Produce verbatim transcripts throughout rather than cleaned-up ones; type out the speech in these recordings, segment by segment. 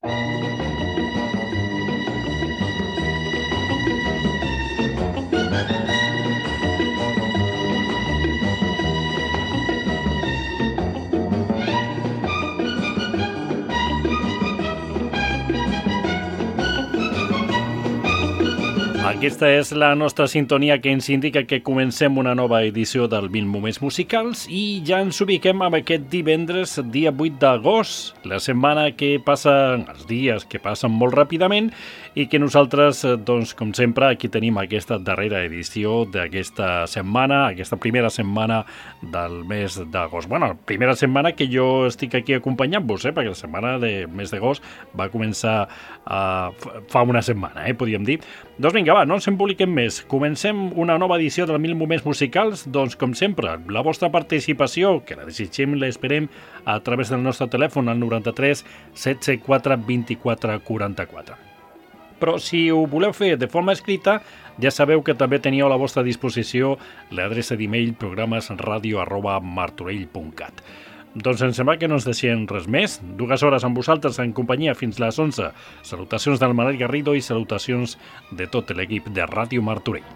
Aquesta és la nostra sintonia que ens indica que comencem una nova edició del mil Moments Musicals i ja ens ubiquem amb aquest divendres, dia vuit d'agost, la setmana que passa, els dies que passen molt ràpidament i que nosaltres, doncs, com sempre, aquí tenim aquesta darrera edició d'aquesta setmana, aquesta primera setmana del mes d'agost. Bueno, primera setmana que jo estic aquí acompanyant-vos, eh, perquè la setmana del mes d'agost va començar uh, fa una setmana, eh, podríem dir. Doncs vinga, va, no ens emboliquem més. Comencem una nova edició del mil Moments Musicals. Doncs, com sempre, la vostra participació, que la desitgem i l'esperem a través del nostre telèfon al noranta-tres setze quatre vint-i-quatre quaranta-quatre. Però si ho voleu fer de forma escrita, ja sabeu que també teniu a la vostra disposició l'adreça d'e-mail programesradio arroba martorell punt cat. Doncs em sembla que no ens deixem res més. Dues hores amb vosaltres en companyia fins les onze. Salutacions del Manel Garrido i salutacions de tot l'equip de Ràdio Martorell.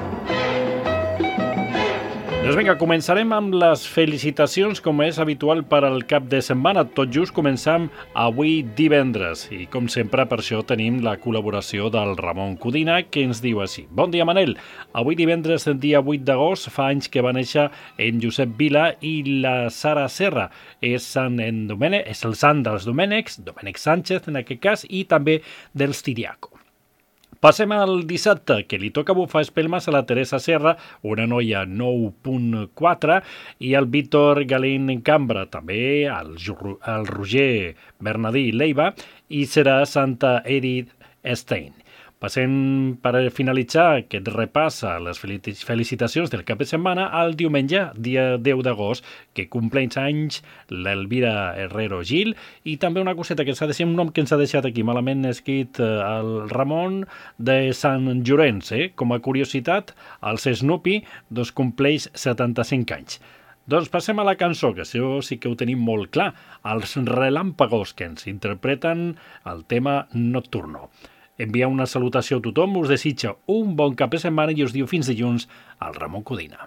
Doncs vinga, començarem amb les felicitacions, com és habitual per al cap de setmana. Tot just començam avui divendres i, com sempre, per això tenim la col·laboració del Ramon Codina, que ens diu així. Bon dia, Manel. Avui divendres, dia vuit d'agost, fa anys que va néixer en Josep Vila i la Sara Serra. És, sant en Domènec, és el sant dels Domènecs, Domènec Sánchez en aquest cas, i també dels Tiriaco. Passem al dissabte, que li toca bufar espelmes a la Teresa Serra, una noia nou punt quatre, i al Víctor Galín Cambra, també al, al Roger Bernadí Leiva, i serà Santa Edith Stein. Passem per finalitzar aquest repàs a les felicitacions del cap de setmana al diumenge, dia deu d'agost, que compleix anys l'Elvira Herrero Gil, i també una coseta que s'ha de ser un nom que ens ha deixat aquí malament escrit el Ramon de Sant Llorenç. Eh? Com a curiositat, el Snoopy doncs, compleix setanta-cinc anys. Doncs passem a la cançó, que això sí que ho tenim molt clar, els Relàmpagos, que ens interpreten el tema Nocturno. Envia una salutació a tothom, us desitja un bon cap de setmana i us diu fins dilluns al Ramon Codina.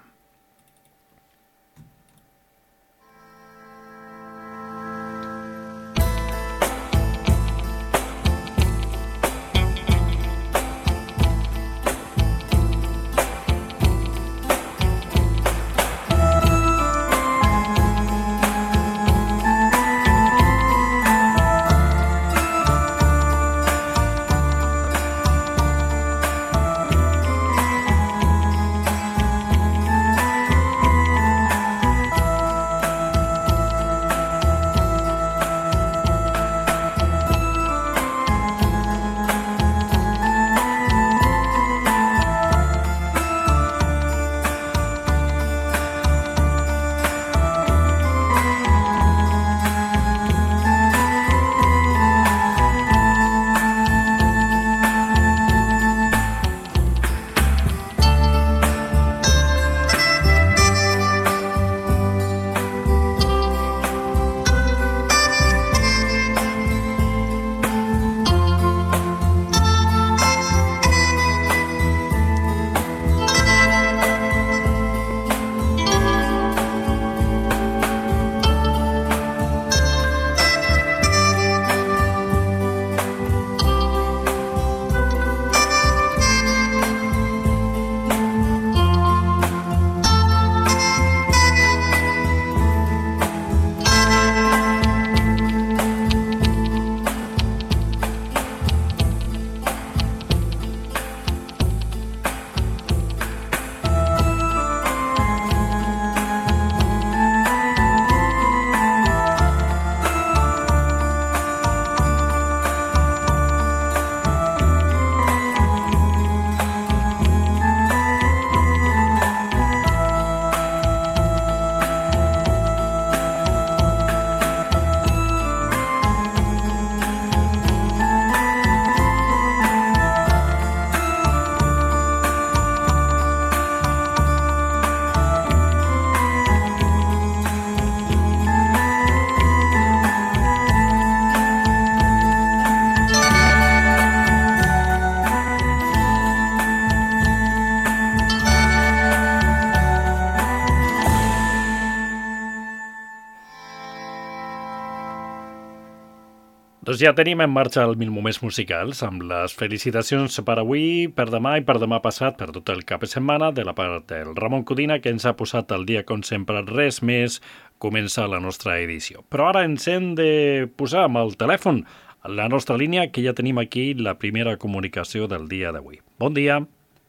Doncs ja tenim en marxa el Mil Moments Musicals amb les felicitacions per avui, per demà i per demà passat, per tot el cap de setmana, de la part del Ramon Codina, que ens ha posat al dia, com sempre, res més, comença la nostra edició. Però ara ens hem de posar amb el telèfon a la nostra línia, que ja tenim aquí la primera comunicació del dia d'avui. Bon dia.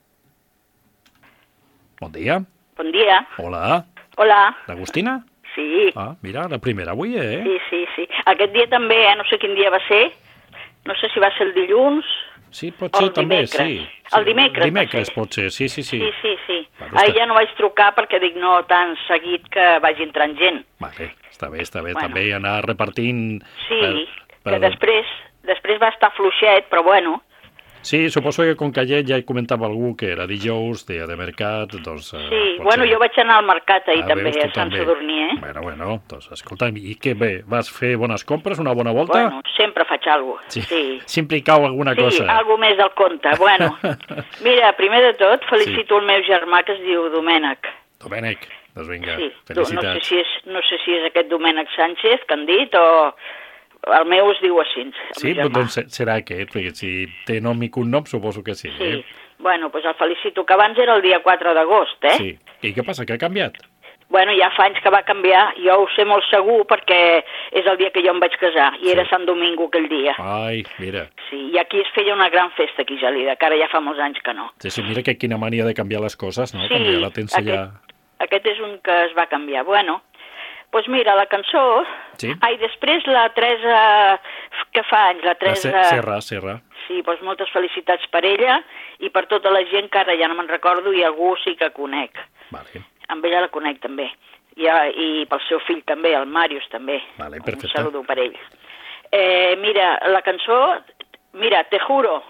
Bon dia. Bon dia. Hola. Hola. L'Agustina? Sí. Ah, mira, la primera avui, eh? Sí, sí, sí. Aquest dia també, eh? No sé quin dia va ser. No sé si va ser el dilluns. Sí, pot ser també, dimecres. sí. El dimecres. Dimecres pot ser, sí, sí, sí. Sí, sí, sí. Vale, Ahir està... ja no vaig trucar perquè dic no tan seguit que vagi entrant gent. Vale, està bé, està bé. Bueno. També anar repartint... Sí, per, per... que després, després va estar fluixet, però bueno... Sí, suposo que com que ayer ja hi comentava algú que era dijous, dia de mercat, doncs... Eh, sí, bueno, jo vaig anar al mercat ahir ah, també, veus, a Sant Sadurní, eh? Bueno, bueno, doncs escolta'm, i què bé, vas fer bones compres, una bona volta? Bueno, sempre faig alguna cosa, sí. sí. Sempre hi cau alguna sí, cosa. Sí, alguna més del compte. Bueno, mira, primer de tot felicito sí. el meu germà que es diu Domènec. Domènec, doncs vinga, sí. felicitats. No sé, si és, no sé si és aquest Domènec Sánchez que han dit o... El meu es diu així. Sí, doncs serà aquest, perquè si té nom i cognom suposo que sí. Sí, eh? bueno, doncs el felicito, que abans era el dia quatre d'agost, eh? Sí, i què passa, que ha canviat? Bueno, ja fa anys que va canviar, jo ho sé molt segur perquè és el dia que jo em vaig casar, i sí. era Sant Domingo aquell dia. Ai, mira. Sí, i aquí es feia una gran festa aquí a Gelida, que ara ja fa molts anys que no. Sí, sí, mira que quina mania de canviar les coses, no? Sí, Quan ja la tens aquest, allà... aquest és un que es va canviar. Bueno, doncs pues mira, la cançó... Sí. Ai, després la Teresa, que fa anys, la Teresa... La Serra, Serra. Sí, doncs moltes felicitats per ella i per tota la gent que ara ja no me'n recordo i algú sí que conec. Vale. Amb ella la conec també. I, i pel seu fill també, el Màrius també. Vale, perfecte. Un saludo per ell. Eh, mira, la cançó... Mira, te juro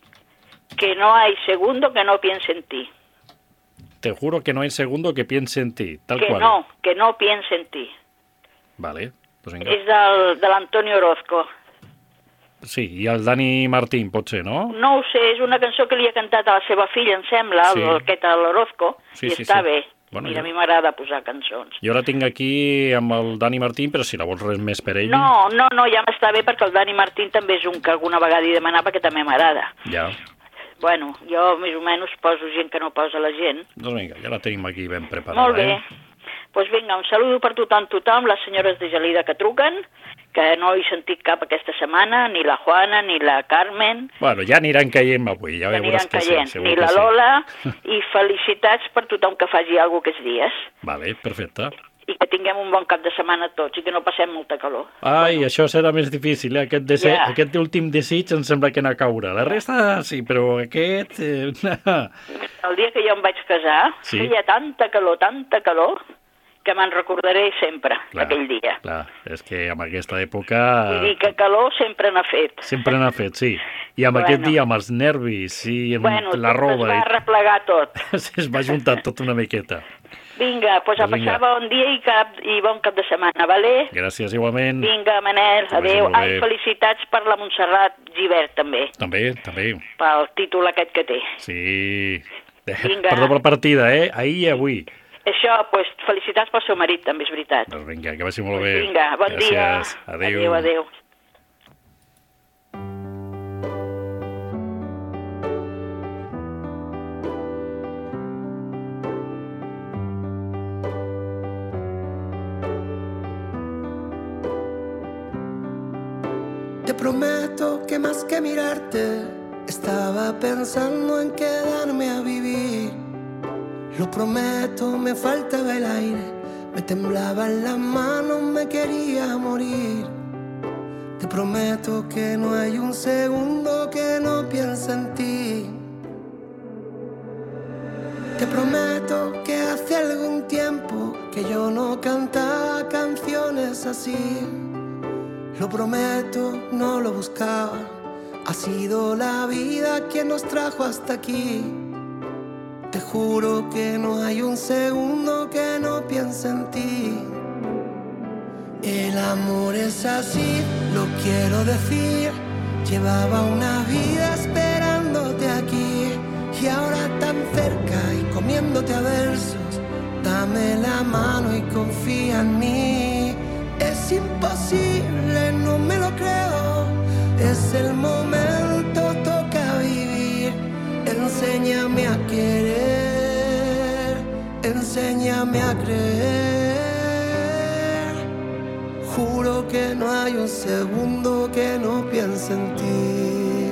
que no hay segundo que no piense en ti. Te juro que no hay segundo que piense en ti, tal que cual. Que no, que no piense en ti. Vale, pues venga. És del, de l'Antonio Orozco. Sí, i el Dani Martín, pot ser, no? No ho sé, és una cançó que li ha cantat a la seva filla, em sembla, sí. aquest a l'Orozco, sí, i sí, està sí. bé. Bueno, Mira, jo... a mi m'agrada posar cançons. Jo la tinc aquí amb el Dani Martín, però si la vols res més per ell... No, no, no, ja m'està bé perquè el Dani Martín també és un que alguna vegada hi demanava que també m'agrada. Ja. Bueno, jo més o menys poso gent que no posa la gent. Doncs vinga, ja la tenim aquí ben preparada. Molt bé. Eh? Doncs pues vinga, un saludo per tothom, tothom, les senyores de Gelida que truquen, que no he sentit cap aquesta setmana, ni la Juana, ni la Carmen. Bueno, ja aniran caient avui, ja veuràs que sí. Ni la Lola, sí. I felicitats per tothom que faci alguna cosa aquests dies. Vale, perfecte. I que tinguem un bon cap de setmana tots i que no passem molta calor. Ai, bueno. Això serà més difícil, eh? Aquest, dese... yeah. aquest últim desig em sembla que no caurà. La resta sí, però aquest... Eh... El dia que jo em vaig casar, sí. feia tanta calor, tanta calor, que me'n recordaré sempre, clar, aquell dia. Clar, és que amb aquesta època... Vull dir que calor sempre n'ha fet. Sempre n'ha fet, sí. I amb bueno. aquest dia, amb els nervis i amb bueno, la roba... Bueno, es va replegar tot. Es va juntar tot una miqueta. Vinga, doncs pues a passar bon dia i, cap, i bon cap de setmana, vale? Gràcies, igualment. Vinga, Manel, adéu. Ai, felicitats per la Montserrat Givert, també. També, també. Pel títol aquest que té. Sí. Vinga. Per doble partida, eh? Ahir i avui. Això, doncs, pues, felicitats pel seu marit, també és veritat. Doncs vinga, que vagi molt bé. Vinga, bon Gràcies. dia. Adéu. Adéu, adéu. Te prometo que más que mirarte, estaba pensando en quedarme a vivir. Lo prometo, me faltaba el aire, me temblaban las manos, me quería morir. Te prometo que no hay un segundo que no piense en ti. Te prometo que hace algún tiempo que yo no cantaba canciones así. Lo prometo, no lo buscaba. Ha sido la vida quien nos trajo hasta aquí. Te juro que no hay un segundo que no piense en ti. El amor es así, lo quiero decir. Llevaba una vida esperándote aquí y ahora tan cerca y comiéndote a versos. Dame la mano y confía en mí. Es imposible, no me lo creo. Es el momento, toca vivir. Enséñame a querer, enséñame a creer. Juro que no hay un segundo que no piense en ti.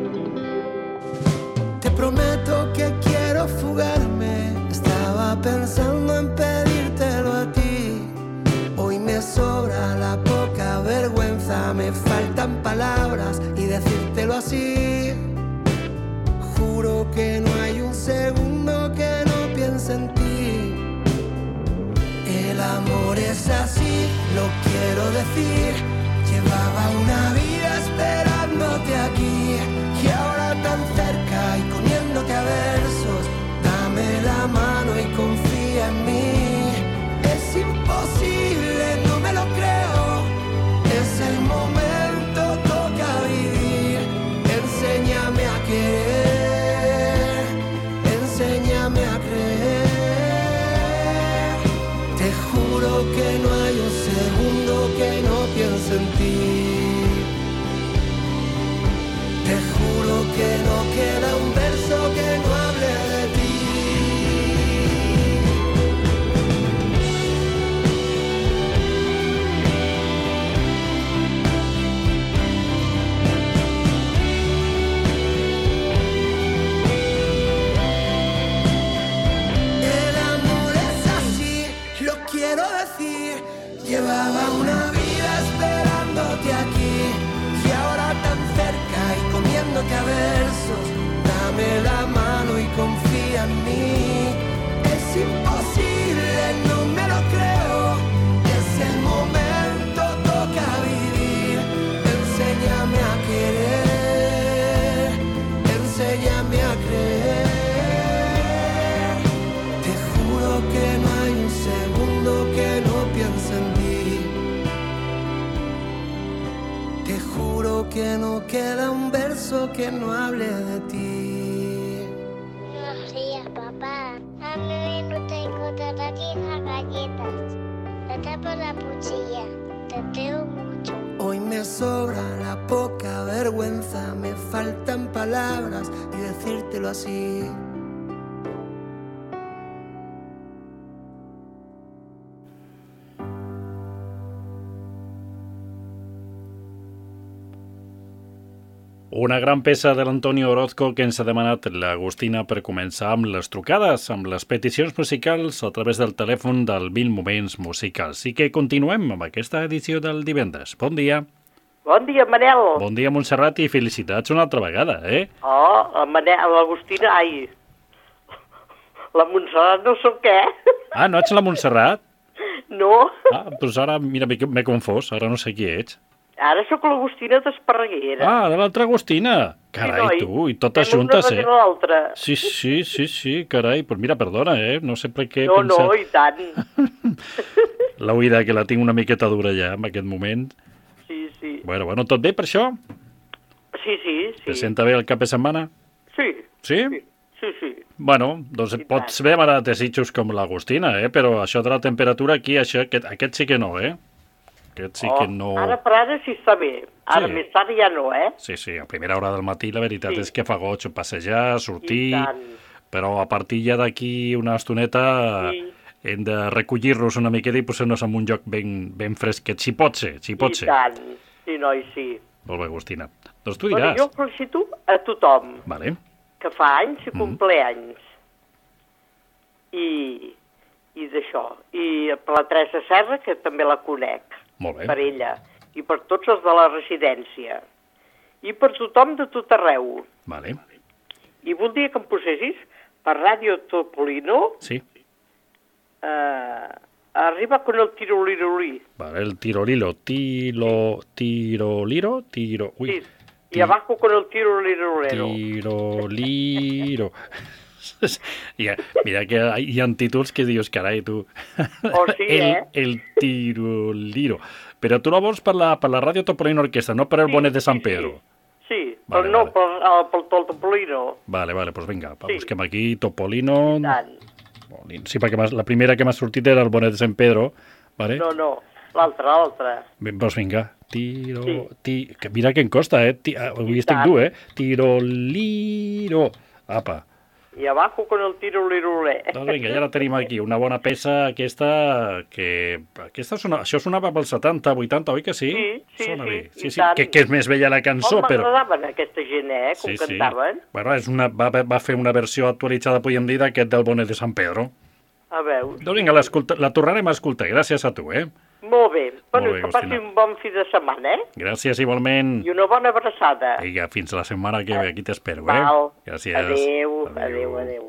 Te prometo que quiero fugarme. Estaba pensando en pedírtelo a ti. Hoy me sobra la poca vergüenza. Me faltan palabras y decírtelo así. Juro que no hay un segundo que no piense en ti. El amor es así, lo quiero decir. Llevaba una vida esperándote aquí y ahora tan cerca y comiéndote a versos. Dame la mano y confía en mí. Es imposible, no me lo creo. Es el momento, toca vivir. Enséñame a querer, enséñame a creer. Te juro que no hay un segundo que no piense en ti. Te juro que no queda un verso que no hable de ti. El amor es así, lo quiero decir. Llevaba una vida esperándote aquí y ahora tan cerca y comiéndote a versos. Dame la mano y confía en mí. Es imposible, no me lo creo. Es el momento, toca vivir. Enséñame a querer, enséñame a creer. Te juro que no hay un segundo que no piense en ti. Te juro que no queda un verso que no hable de ti. Buenos días, papá. A mí no tengo todavía galletas. Te tapo la cuchilla. Te quiero mucho. Hoy me sobra la poca vergüenza. Me faltan palabras y decírtelo así. Una gran peça de l'Antonio Orozco que ens ha demanat l'Agustina per començar amb les trucades, amb les peticions musicals a través del telèfon del Mil Moments Musicals. I que continuem amb aquesta edició del divendres. Bon dia. Bon dia, Manel. Bon dia, Montserrat, i felicitats una altra vegada, eh? Oh, la Manel, l'Agustina, ai. La Montserrat no sóc què? Ah, no ets la Montserrat? No. Ah, doncs ara, mira, m'he m'he confós, ara no sé qui ets. Ara sóc l'Agustina d'Esparreguera. Ah, de l'altra Agustina. Carai, sí, tu, i totes Fem juntes, una eh? l'altra. Sí, sí, sí, sí, carai. Pues mira, perdona, eh? No sé per què he No, pensat... no, i tant. L'oïda, que la tinc una miqueta dura ja, en aquest moment. Sí, sí. Bueno, bueno, tot bé per això? Sí, sí, sí. Te senta bé el cap de setmana? Sí. Sí? Sí, sí. sí. Bueno, doncs I pots tant. demanar desitjos com l'Agustina, eh? Però això de la temperatura aquí, això, aquest, aquest sí que no, eh? Aquest sí oh, que no... Ara per ara sí està bé. Ara Sí. més tard ja no, eh? Sí, sí, a primera hora del matí la veritat Sí. és que fa goig passejar, sortir, I tant. però a partir ja d'aquí una estoneta Sí. hem de recollir-nos una miqueta i posar-nos en un lloc ben, ben fresquet, si pot ser, si pot I ser. tant. Sí, noi, sí. Molt bé, Agustina. Doncs tu Bueno, diràs. jo felicito a tothom Vale. que fa anys i Mm. compleanys. I, i d'això. I per la Teresa Serra, que també la conec, Molt bé. per ella. I per tots els de la residència. I per tothom de tot arreu. Vale. I voldria que em posessis per Ràdio Topolino Sí. eh, arriba con el tirolirolí. Vale, el tirolilo. Tiro, tiroliro, tiro... Uy. Sí. Y abajo con el tirolirolero. Tiroliro. I, mira que hi ha títols que dius, carai, tu... Oh, sí, el, eh? el tiroliro. Però tu la vols per la, per la Ràdio Topolino Orquestra, no per el Sí, bonet de sí, Sant sí. Pedro. Sí, Vale, però no vale. per, uh, pel, pel Topolino. Vale, vale, doncs vinga, Sí. busquem aquí Topolino... I tant. Sí, perquè m'has- la primera que m'ha sortit era el bonet de Sant Pedro, vale? No, no, l'altra, l'altra. Ben, doncs vinga, tiro... Sí. Ti, que mira que em costa, eh? Ti, avui estic tant. dur, eh? Tiro-liro. Apa. I abajo con el tiro-lirolé. Doncs vinga, ja la tenim aquí, una bona peça aquesta que... Aquesta sona... Això sonava pels setanta, vuitanta, oi que sí? Sí, sí, Sona sí, bé. i Sí, sí, tant. que, que és més vella la cançó, Oh, però... m'agradaven aquesta gent, eh, com Sí, sí. cantaven. Bueno, és una, va, va fer una versió actualitzada, podríem dir, d'aquest del Bonet de Sant Pedro. A veure. Doncs vinga, la tornarem a escoltar, gràcies a tu, eh? Molt bé. Bueno, Molt bé, que passi Agustina. un bon fi de setmana, eh? Gràcies igualment. I una bona abraçada. Vinga, fins la setmana que ve, aquí t'espero, eh? Val. Gràcies. Adéu, adéu, adéu.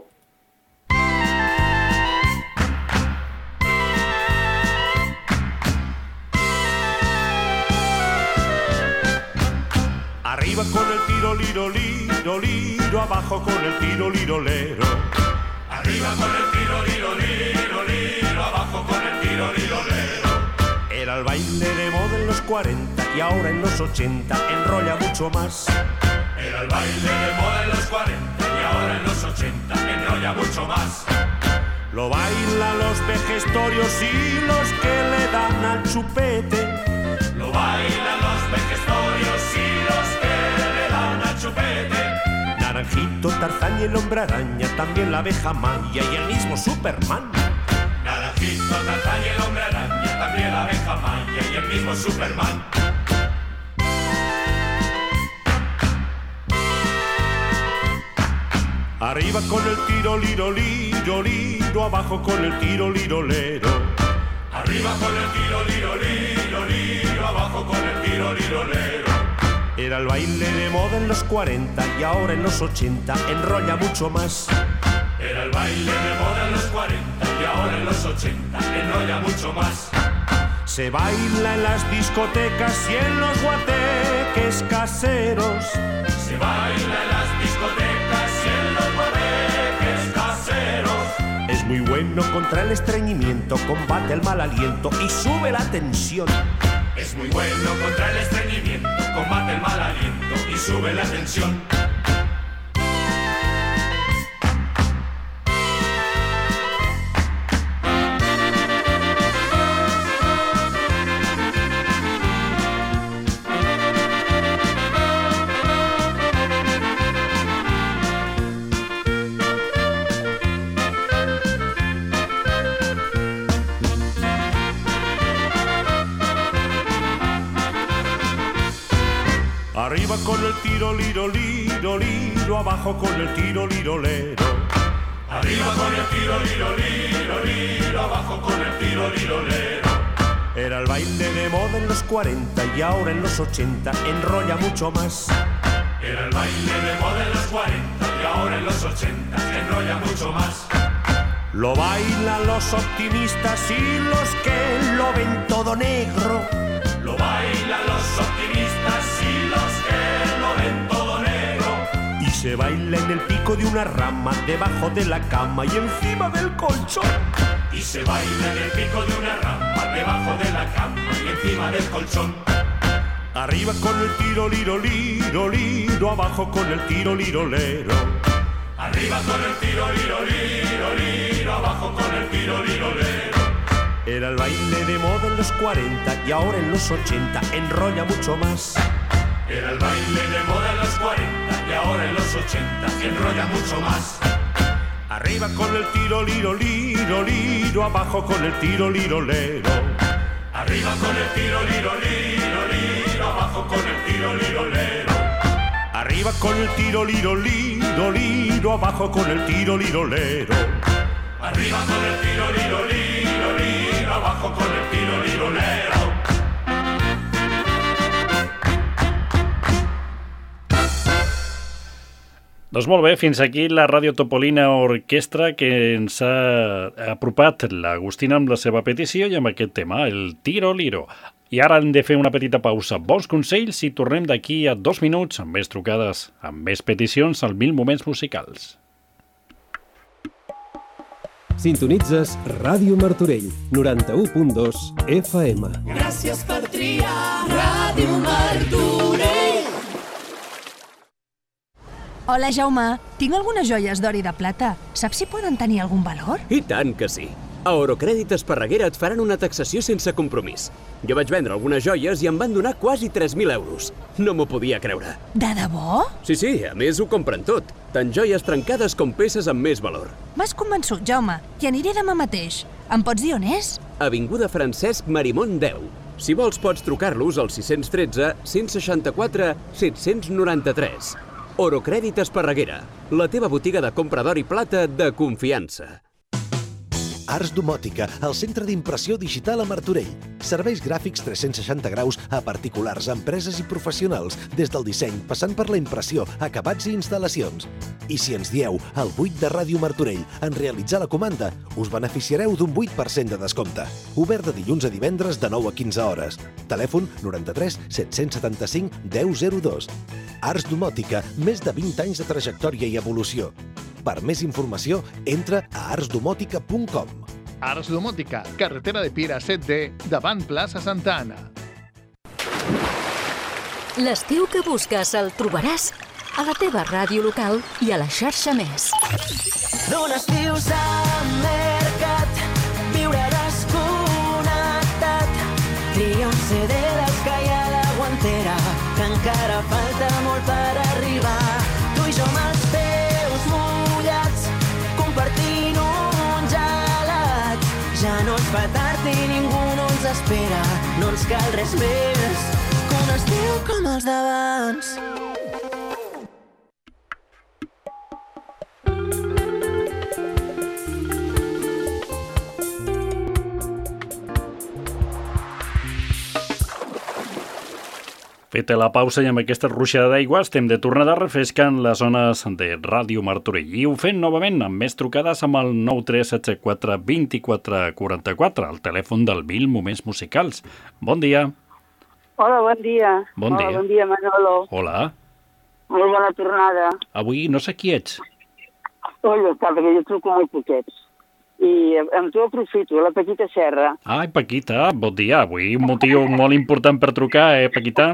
Arriba con el tiro, liro, liro, liro, abajo con el tiro, liro, lero. Arriba con el tiro, liro, liro, liro, abajo con el tiro, liro, lero. Era el baile de moda en los cuarenta y ahora en los ochenta enrolla mucho más. Era el baile de moda en los cuarenta y ahora en los ochenta enrolla mucho más. Lo bailan los vejestorios y los que le dan al chupete. Lo bailan los vejestorios y los que le dan al chupete. Naranjito, Tarzán y el hombre araña, también la abeja maya y el mismo Superman. Naranjito, Tarzán y el hombre araña, también la abeja maya y el mismo Superman. Arriba con el tiro, liro, liro, liro, abajo con el tiro, liro, lero. Arriba con el tiro, liro, liro, liro, abajo con el tiro, liro, lero. Era el baile de moda en los cuarenta y ahora en los ochenta enrolla mucho más. Era el baile de moda en los cuarenta y ahora en los ochenta enrolla mucho más. Se baila en las discotecas y en los guateques caseros. Se baila en las discotecas y en los guateques caseros. Es muy bueno contra el estreñimiento, combate el mal aliento y sube la tensión. Es muy bueno contra el estreñimiento, combate el mal aliento y sube la tensión. Arriba con el tiro, liro, liro, liro, abajo con el tiro, liro, lero. Arriba con el tiro, liro, liro, liro, abajo con el tiro, liro, lero. Era el baile de moda en los cuarenta y ahora en los ochenta enrolla mucho más. Era el baile de moda en los cuarenta y ahora en los ochenta enrolla mucho más. Lo bailan los optimistas y los que lo ven todo negro. Lo bailan los optimistas y los que lo ven todo negro. Y se baila en el pico de una rama, debajo de la cama y encima del colchón. Y se baila en el pico de una rama, debajo de la cama y encima del colchón. Arriba con el tiro, liro, liro, liro, abajo con el tiro, liro, lero. Arriba con el tiro, liro, liro, liro, abajo con el tiro, liro, lero. Era el baile de moda en los cuarenta y ahora en los ochenta enrolla mucho más. Era el baile de moda en los cuarenta y ahora en los ochenta enrolla mucho más. Arriba con el tiro, liro, liro, liro, abajo con el tiro, liro, lero. Arriba con el tiro, liro, liro, liro, abajo con el tiro, liro, lero. Arriba con el tiro, liro, liro, liro, abajo con el tiro, liro, lero. Arriba con el tiro, liro, liro, liro, abajo con el tiro, liro, lero. Doncs molt bé, fins aquí la Ràdio Topolina Orquestra que ens ha apropat l'Agustina amb la seva petició i amb aquest tema, el Tiro Liro. I ara hem de fer una petita pausa. Bons consells i tornem d'aquí a dos minuts amb més trucades, amb més peticions al Mil Moments Musicals. Sintonitzes Ràdio Martorell, noranta-u punt dos F M. Gràcies per triar Ràdio Martorell. Hola, Jaume. Tinc algunes joies d'or i de plata. Saps si poden tenir algun valor? I tant que sí. A Orocrèdit Esparreguera et faran una taxació sense compromís. Jo vaig vendre algunes joies i em van donar quasi tres mil euros. No m'ho podia creure. De debò? Sí, sí, a més ho compren tot. Tant joies trencades com peces amb més valor. M'has convençut, Jaume. Hi aniré demà mateix. Em pots dir on és? Avinguda Francesc Marimón deu. Si vols pots trucar-los al sis un tres, cent seixanta-quatre, set noranta-tres. Orocrèdit Esparreguera, la teva botiga de compra d'or i plata de confiança. Arts Domòtica, el centre d'impressió digital a Martorell. Serveis gràfics tres-cents seixanta graus a particulars, empreses i professionals, des del disseny, passant per la impressió, acabats i instal·lacions. I si ens dieu al vuit de Ràdio Martorell en realitzar la comanda, us beneficiareu d'un vuit per cent de descompte. Obert de dilluns a divendres de nou a quinze hores. Telèfon noranta-tres set-cents setanta-cinc deu zero dos. Arts Domòtica, més de vint anys de trajectòria i evolució. Per més informació, entra a arts domòtica punt com. Arts Domòtica, carretera de Piera set D, davant plaça Santa Anna. L'estiu que busques el trobaràs a la teva ràdio local i a la xarxa Més. D'un estiu s'ha mercat, viure desconnectat. Tria un C D d'Escaia a la guantera, que encara falta molt per arribar. Tu i jo amb els teus mullats, compartint un gelat. Ja no es fa tard i ningú no ens espera. No ens cal res més que un estiu com els d'abans. Feta la pausa i amb aquesta ruixada d'aigua estem de tornada refrescant les zones de Ràdio Martorell. I ho fem novament amb més trucades amb el nou tres set quatre dos quatre quatre quatre, el telèfon del Mil Moments Musicals. Bon dia. Hola, bon dia. Bon dia. Hola, bon dia, Manolo. Hola. Molt bona tornada. Avui no sé qui ets. Oi, està, perquè jo truco molt poquets. I amb tu aprofito, la Paquita Serra. Ai, Paquita, bon dia. Avui un motiu molt important per trucar, eh, Paquita?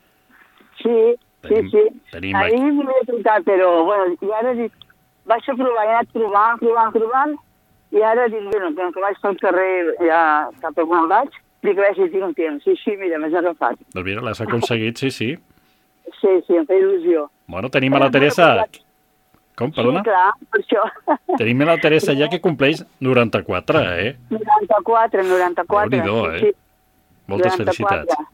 Sí, tenim, sí, sí. Tenim Ahir volia trucar, però, bueno, i ara dic, vaig a provar, he anat provant, provant, provant, i ara dic, bueno, que vaig pel carrer, ja cap a quan vaig, dic, a veure si tinc un temps. Sí, sí, mira, m'has agafat. Doncs mira, l'has aconseguit, sí, sí. Sí, sí, em fa il·lusió. Bueno, tenim a la Teresa... Com, perdona? Sí, clar, per això. Tenim a la Teresa ja que compleix noranta-quatre, eh? noranta-quatre, noranta-quatre. Déu-n'hi-do, eh? Sí. Moltes noranta-quatre. felicitats.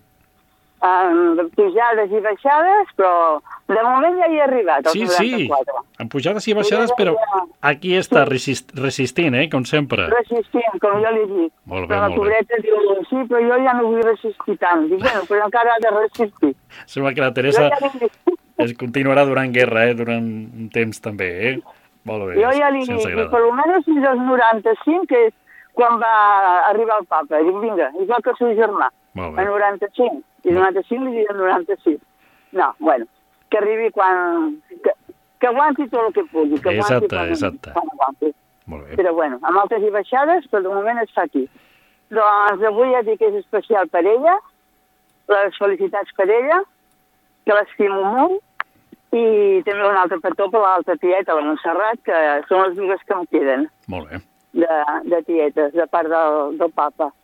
Amb pujades i baixades, però de moment ja hi he arribat, als sí, noranta-quatre. Sí, amb pujades i baixades, però aquí està resist, resistint, eh, com sempre. Resistint, com jo li dic. Molt bé, però molt la pobreta bé. diu, sí, però jo ja no vull resistir tant. Dic, bueno, però encara ha de resistir. Sembla que la Teresa es continuarà durant guerra, eh, durant un temps també, eh? Molt bé, jo ja li dic, per almenys fins als noranta-cinc, que és quan va arribar el papa. Dic, vinga, igual que el seu germà. Molt bé. A noranta-cinc. I noranta-cinc li diuen noranta-sis. No, bueno, que arribi quan... Que, que aguanti tot el que pugui. Que exacte, quan, exacte. Quan aguanti. Molt bé. Però bueno, amb altes i baixades, però de moment està aquí. Doncs avui ja dic que és especial per ella, les felicitats per ella, que l'estimo molt, i també un altre petó per l'altra tieta, la Montserrat, que són les dues que em queden. Molt bé. De, de tietes, de part del, del papa.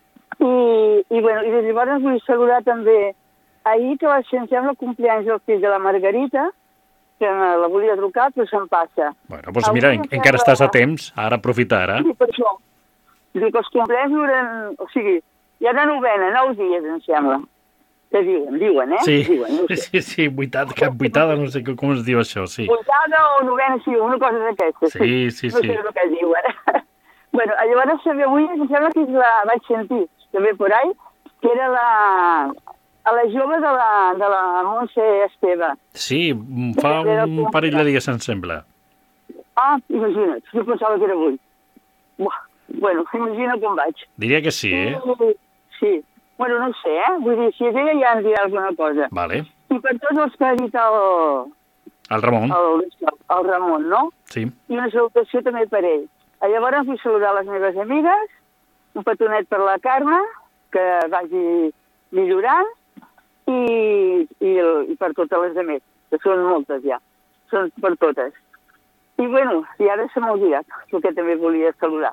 I, i, bueno, i llavors vull saludar també ahir que va ser, em sembla, el cumpleaños del fill de la Margarita, que la volia trucar, però se'm passa. Bueno, doncs mira, en, encara estàs a temps, ara aprofita, ara. Sí, per això. Dic que els cumpleaños duren, o sigui, hi ha una novena, nou dies, em sembla. Que diuen, diuen, eh? Sí, diuen, no sé. sí, sí, vuitada, cap vuitada, no sé com es diu això, sí. Vuitada o novena, sí, una cosa d'aquestes. Sí, sí, no sí. No sé el que diuen. Bueno, llavors també avui em sembla que la vaig sentir, també por ahí, que era la, a la jove de la, de la Montse Esteve. Sí, fa un parell de dies, em sembla. Ah, imagina't, jo pensava que era avui. Buah, bueno, imagina com vaig. Diria que sí, eh? Sí, sí. Bueno, no sé, eh? Vull dir, si és ella ja ens dirà alguna cosa. Vale. I per tots els que ha dit el... El Ramon. El, el Ramon, no? Sí. I una salutació també per ell. Llavors vull saludar les meves amigues, un petonet per la Carme, que vagi millorant, i, i, el, i per totes les altres, que són moltes ja, són per totes. I bueno, i ara se m'ha oblidat, el que també volia saludar.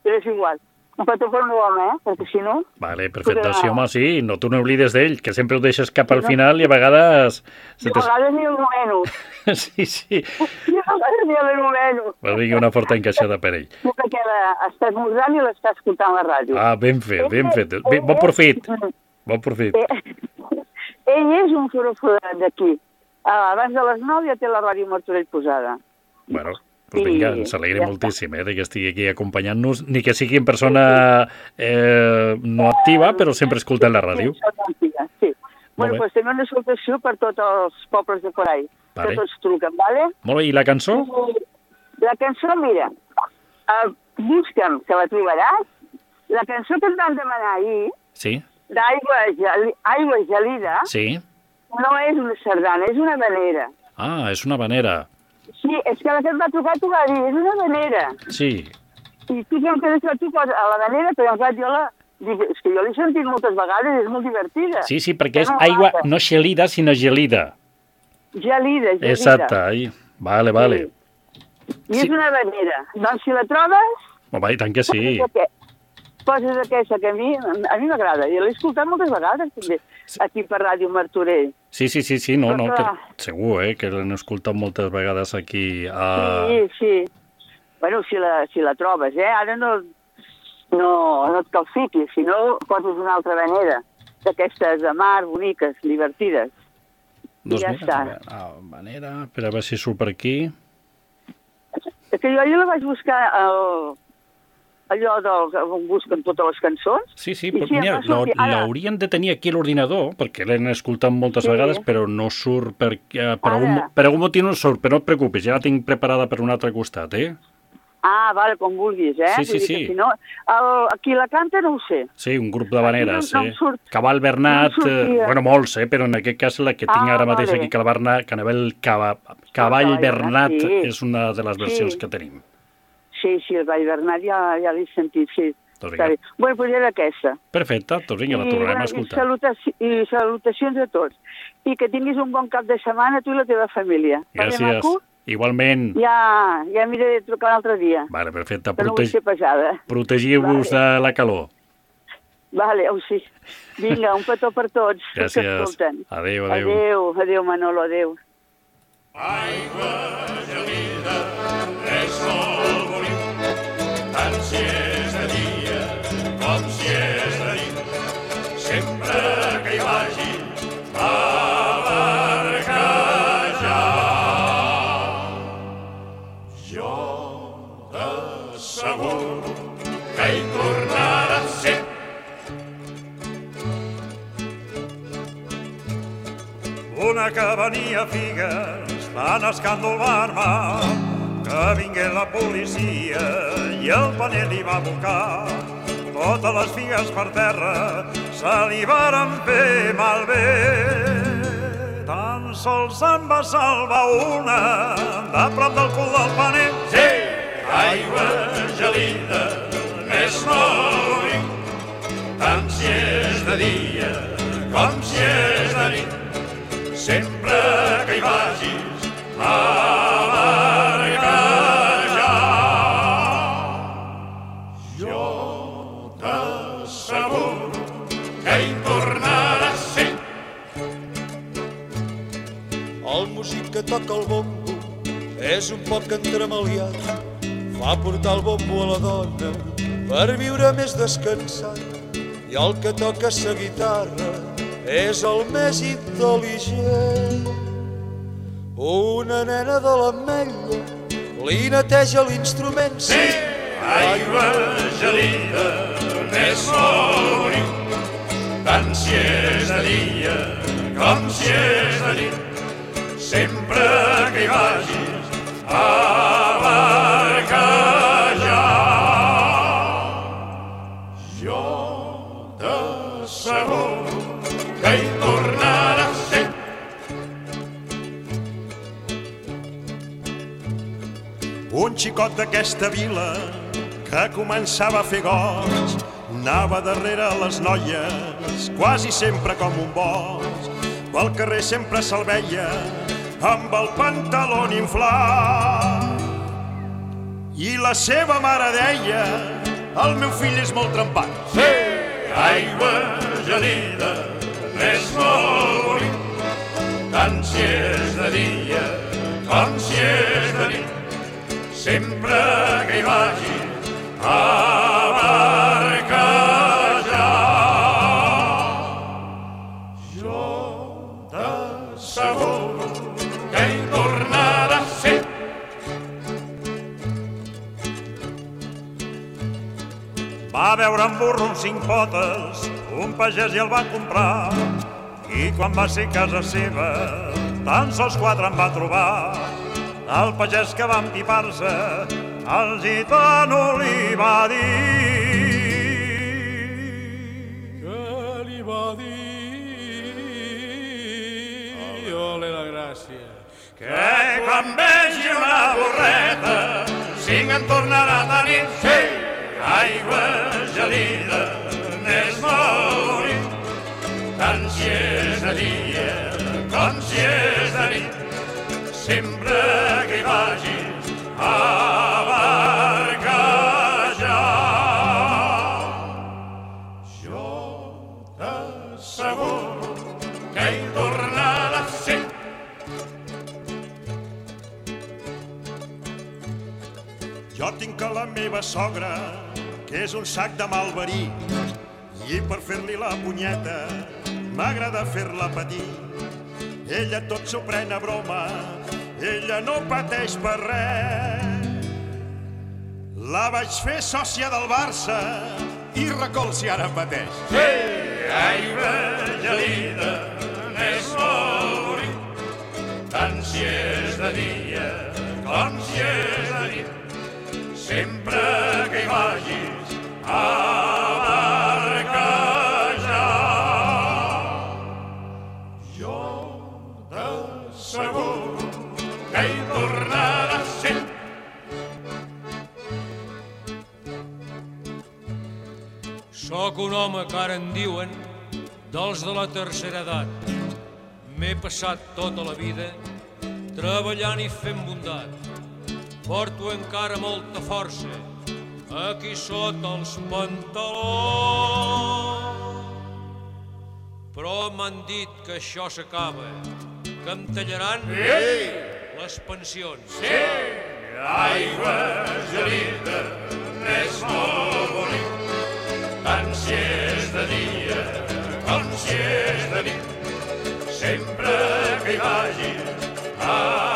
però és igual. Un petó per un home, eh? Perquè si no... Vale, perfecte. Sí, home, sí, no tu no oblides d'ell, que sempre ho deixes cap al final i a vegades... I a vegades ni el nomeno. Sí, sí. I a vegades ni el nomeno. Va vingui una forta encaixada per ell. Perquè està esmorzant i l'està escoltant la ràdio. Ah, ben fet, ben fet. Bé, bon profit. Bon profit. Ell és un foroforat d'aquí. Abans de les nou ja té la ràdio Martorell posada. Bueno, doncs vinga, ens alegra moltíssim eh, que estigui aquí acompanyant-nos, ni que sigui en persona eh, no activa, però sempre escoltant la ràdio. Sí. Bueno, doncs també una salutació per tots els pobles de Corai, que tots truquen, vale? Molt bé, i la cançó? La cançó, mira, uh, busca'm, que la trobaràs. La cançó que em van demanar ahir, sí. d'Aigua gel Aigua Gelida, sí. no és una sardana, és una vanera. Ah, és una vanera. Sí, és que la que et va tocar, t'ho va dir, és una vanera. Sí. I tu que em quedes que tu poses a la vanera, però en clar jo la... Dic, és que jo l'he sentit moltes vegades, és molt divertida. Sí, sí, perquè és aigua no gelida, sinó gelida. Gelida, gelida. Exacte, ahí. Vale, vale. Sí. I és una vanera. Doncs si la trobes... Oh, va, i tant que sí. Poses aquesta que a mi a mi m'agrada. I l'he escoltat moltes vegades, també, aquí per Ràdio Martorell. Sí, sí, sí, sí, no, no, que, segur, eh, que l'hem escoltat moltes vegades aquí. A... Sí, sí. Bueno, si la, si la trobes, eh? Ara no, no, no et calfiquis, si no poses una altra manera d'aquestes de mar, boniques, divertides. Doncs I ja mira, està. Ah, manera, per a veure si surt per aquí. És que jo, jo la vaig buscar el... allò del, on busquen totes les cançons. Sí, sí, però mira, l'haurien de tenir aquí a l'ordinador, perquè l'hem escoltat moltes sí. vegades, però no surt per, uh, per, algun, per algun motiu no surt, però no et preocupis, ja la tinc preparada per un altre costat, eh? Ah, vale, com vulguis, eh? Sí, sí, sí. Si no, el, qui la canta no ho sé. Sí, un grup de vaneres, no, no eh? Surt, Cabal Bernat, no eh, bueno, molts, eh? Però en aquest cas la que tinc ah, ara mateix vale. aquí, Cabal Bernat, Canabel Cava, Cavall ah, Bernat, sí. és una de les versions sí. que tenim. Sí, sí, el Vall Bernat ja, ja l'he sentit, sí. Doncs bueno, doncs era aquesta. Perfecte, doncs vinga, la tornarem I, a escoltar. I, salutaci I salutacions a tots. I que tinguis un bon cap de setmana, tu i la teva família. Gràcies. Igualment. Ja, ja miraré de trucar un altre dia. Vale, perfecte. Que no vull ser pesada. Protegiu-vos vale. de la calor. Vale, oh, sí. Vinga, un petó per tots. Gràcies. Adéu, adéu. Adéu, adéu, Manolo, adéu. Aigua gelida és molt bonic, tant si és de dia com si és de nit. Sempre que hi vagi a barquejar, jo t'asseguro que hi tornarà a ser. Una que venia figues tan escàndol-me que vingué la policia i el paner li va abocar. Totes les figues per terra se li varen fer malbé. Tan sols en va salvar una de prop del cul del paner. Sí, aigua gelida és molt bonic, tant si és de dia com si és de nit. Sempre que hi vagis a barquejar, jo t'asseguro que hi tornarà a ser. El músic que toca el bombo és un poc entremaliat, fa portar el bombo a la dona per viure més descansat, i el que toca sa guitarra és el més intel·ligent. Una nena de l'ametlla li neteja l'instrument. Sí, aigua gelida és molt bonic, tant si és de dia com si és de nit. Sempre que hi vagis a barquejar, jo t'asseguro que hi tornarà a ser. Un xicot d'aquesta vila que començava a fer goig, anava darrere les noies, quasi sempre com un boig. Pel carrer sempre se'l veia amb el pantaló inflat, i la seva mare deia: el meu fill és molt trempat. Sí, aigua gelida és molt bonic, tant si és de dia com si és de nit. Sempre que hi vagi a barquejar, jo t'asseguro que hi tornarà a ser. Va veure un burro amb cinc potes, un pagès i el va comprar, i quan va ser a casa seva, tan sols quatre en va trobar. El pagès que va empipar-se, el gitano li va dir... Que li va dir... Ole la gràcia. Que quan vegi una burreta, cinc en tornarà a tenir. Sí! Aigua gelida n'és molt bonic, tant si és de dia com si és de nit. Sempre que hi vagis a barquejar, jo t'asseguro que hi tornarà a ser. Jo tinc a la meva sogra, que és un sac de mal verí, i per fer-li la punyeta m'agrada fer-la patir. Ella tot s'ho pren a broma, ella no pateix per res. La vaig fer sòcia del Barça i recol si ara pateix. Sí, aigua gelida n'és molt bonic, tant si és de dia com si és de nit. Sempre que hi vagis a barquejar, jo t'asseguro que hi tornarà a ser. Soc un home que ara en diuen dels de la tercera edat. M'he passat tota la vida treballant i fent bondat. Porto encara molta força aquí sota els pantalons. Però m'han dit que això s'acaba, que em tallaran les pensions. Sí, aigua gelida n'és molt bonic, tant si és de dia com si és de nit. Sempre que hi vagis a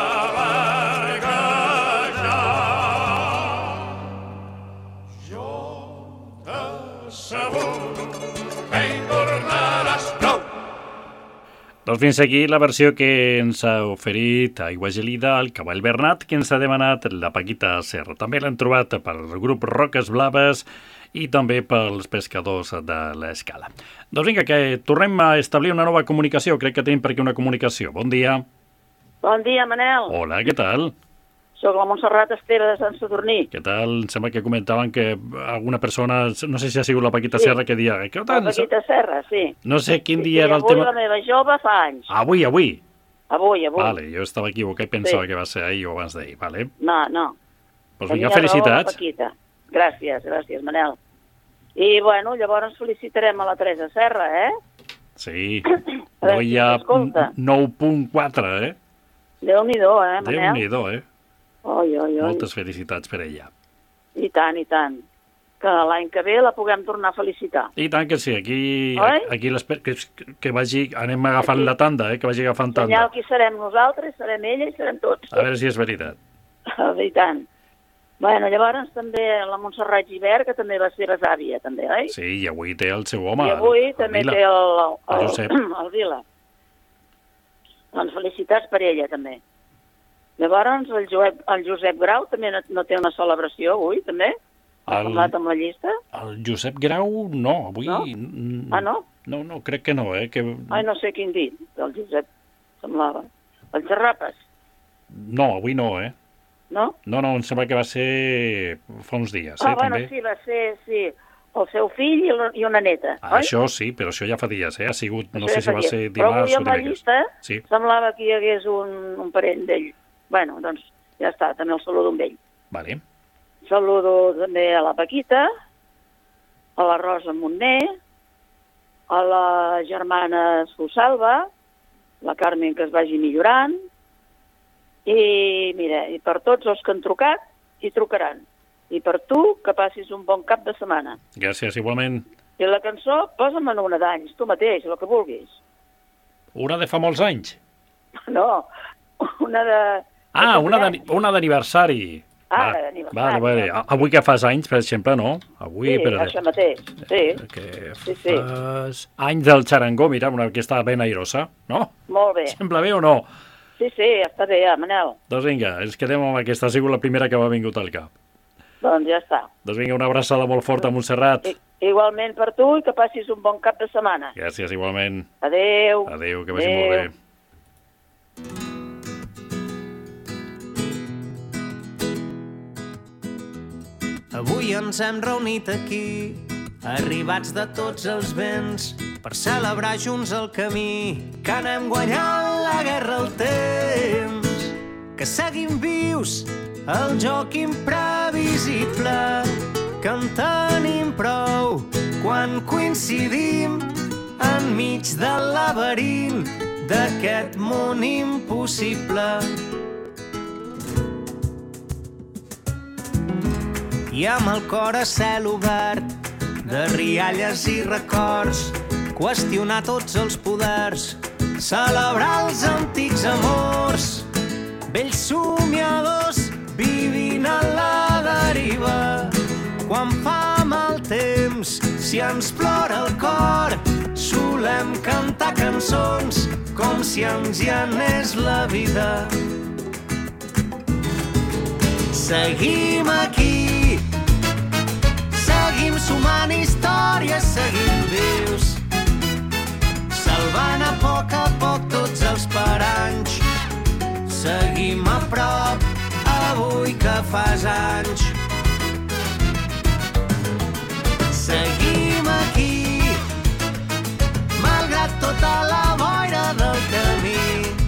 doncs fins aquí la versió que ens ha oferit Aigua Gelida el Cavall Bernat, que ens ha demanat la Paquita Serra. També l'hem trobat pel grup Roques Blaves i també pels pescadors de l'Escala. Doncs vinga, que tornem a establir una nova comunicació. Crec que tenim per aquí una comunicació. Bon dia. Bon dia, Manel. Hola, què tal? Soc la Montserrat Esteve de Sant Sadurní. Què tal? Em sembla que comentaven que alguna persona, no sé si ha sigut la Paquita sí. Serra, que dia... Que la Paquita Serra, sí. No sé quin dia sí, era el tema... Avui la meva jove fa anys. Avui, avui? Avui, avui. Vale, jo estava equivocat i pensava sí. que va ser ahir o abans d'ahir, vale? No, no. Doncs vinga, felicitats. Paquita. Gràcies, gràcies, Manel. I, bueno, llavors felicitarem a la Teresa Serra, eh? Sí. Avui hi ha nou punt quatre, eh? Déu-n'hi-do, eh, Manel? Déu-n'hi-do, eh? Oi, oi, oi. Moltes felicitats per ella. I tant, i tant. Que l'any que ve la puguem tornar a felicitar. I tant que sí, aquí, aquí que, que vagi, anem agafant sí. la tanda, eh? Que vagi agafant tanda. Senyal qui serem nosaltres, serem ella i serem tots. A veure si és veritat. I tant. Bueno, llavors també la Montserrat Givert, que també va ser besàvia, també, oi? Sí, i avui té el seu home. I avui el, també el té el, el, el, Josep. el, el Vila. Doncs felicitats per ella, també. Llavors, el Josep, el Josep Grau també no, no té una celebració avui, també? Ha el, parlat amb la llista? El Josep Grau, no, avui... No? Ah, no? No, no, crec que no, eh? Que... Ai, no sé quin dit, el Josep, semblava. El Xerrapes? No, avui no, eh? No? No, no, em sembla que va ser fa uns dies, ah, eh, bueno, també. Sí, va ser, sí, el seu fill i, i una neta, ah, oi? Això sí, però això ja fa dies, eh? Ha sigut, no això sé si va ser dimarts o dimecres. Però avui amb la llista sí. semblava que hi hagués un, un parent d'ell. Bueno, doncs ja està, també el saludo amb ell. Vale. Saludo també a la Paquita a la Rosa Montner, a la germana Susalva, la Carmen que es vagi millorant, i mira, i per tots els que han trucat, hi trucaran. I per tu, que passis un bon cap de setmana. Gràcies, igualment. I la cançó, posa'm en una d'anys, tu mateix, el que vulguis. Una de fa molts anys? No, una de... Ah, una d'aniversari. Ah, d'aniversari. Vale, vale. Avui que fas anys, per exemple, no? Avui, sí, per... això mateix, sí. Que sí, sí. fas anys del xarangó, mira, una que està ben airosa, no? Molt bé. Sembla bé o no? Sí, sí, està bé, ja, Manel. Doncs vinga, ens quedem amb aquesta, ha sigut la primera que m'ha vingut al cap. Doncs ja està. Doncs vinga, una abraçada molt forta a Montserrat. I, igualment per tu i que passis un bon cap de setmana. Gràcies, igualment. Adéu. Adéu, que vagi molt bé. Avui ens hem reunit aquí, arribats de tots els vents, per celebrar junts el camí, que anem guanyant la guerra al temps, que seguim vius el joc imprevisible, que en tenim prou quan coincidim enmig del laberint d'aquest món impossible. I amb el cor a cel obert de rialles i records, qüestionar tots els poders, celebrar els antics amors, vells somiadors vivint a la deriva. Quan fa mal temps, si ens plora el cor, solem cantar cançons com si ens hi anés la vida. Seguim aquí, seguim sumant històries, seguim vius, salvant a poc a poc tots els paranys. Seguim a prop, avui que fas anys. Seguim aquí, malgrat tota la boira del camí,